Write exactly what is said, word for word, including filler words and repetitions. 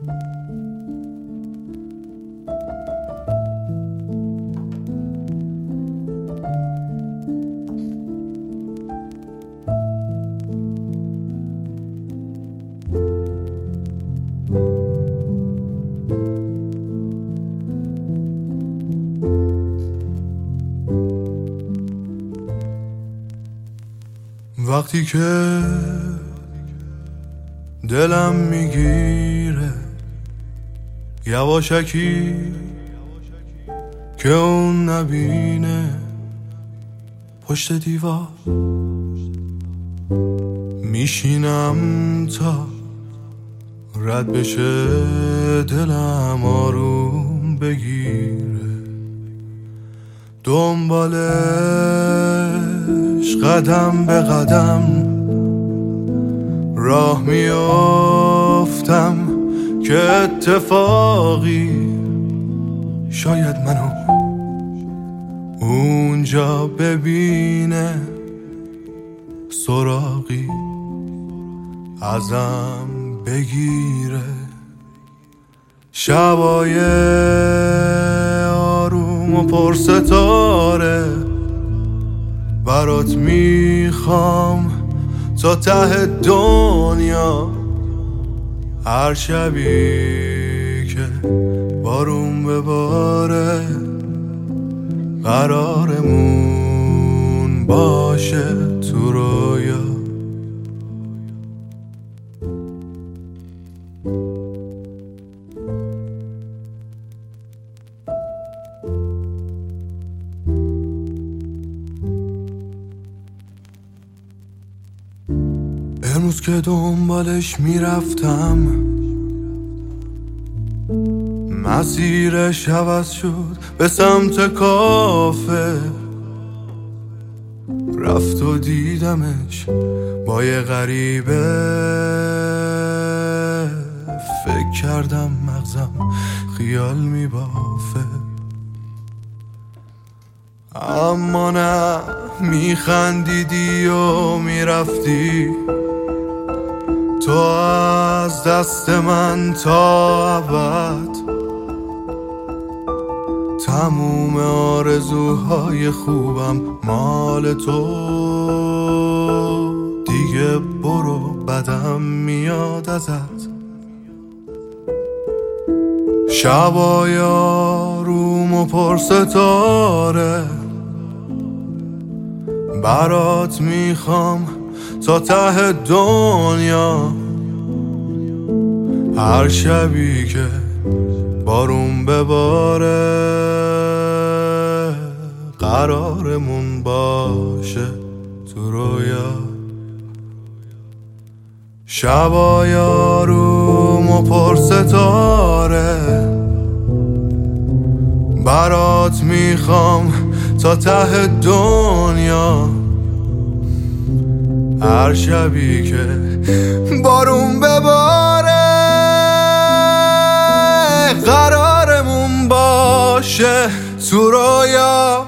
وقتی که دلم میگیره یواشکی که اون نبینه پشت دیوار میشینم تا رد بشه دلم آروم بگیره دنبالش قدم به قدم راه میافتم که اتفاقی شاید منو اونجا ببینه سراغی ازم بگیره شبای آروم و پرستاره برات میخوام تا ته دنیا هر شبی که بارون بباره قرارمون باشه تو رویا امروز که دنبالش میرفتم مسیرش عوض شد به سمت کافه رفت و دیدمش با یه غریبه فکر کردم مغزم خیال میبافه اما نه میخندیدی و میرفتی تو از دست من تا ابد تموم آرزوهای خوبم مال تو دیگه برو بدم میاد ازت شبای آروم و پرستاره برات میخوام تا ته دنیا هر شبی که بارون بباره قرارمون باشه تو رویا شبای آروم و پرستاره برات میخوام تا ته دنیا هر شبی که بارون بباره قرارمون باشه تو رویا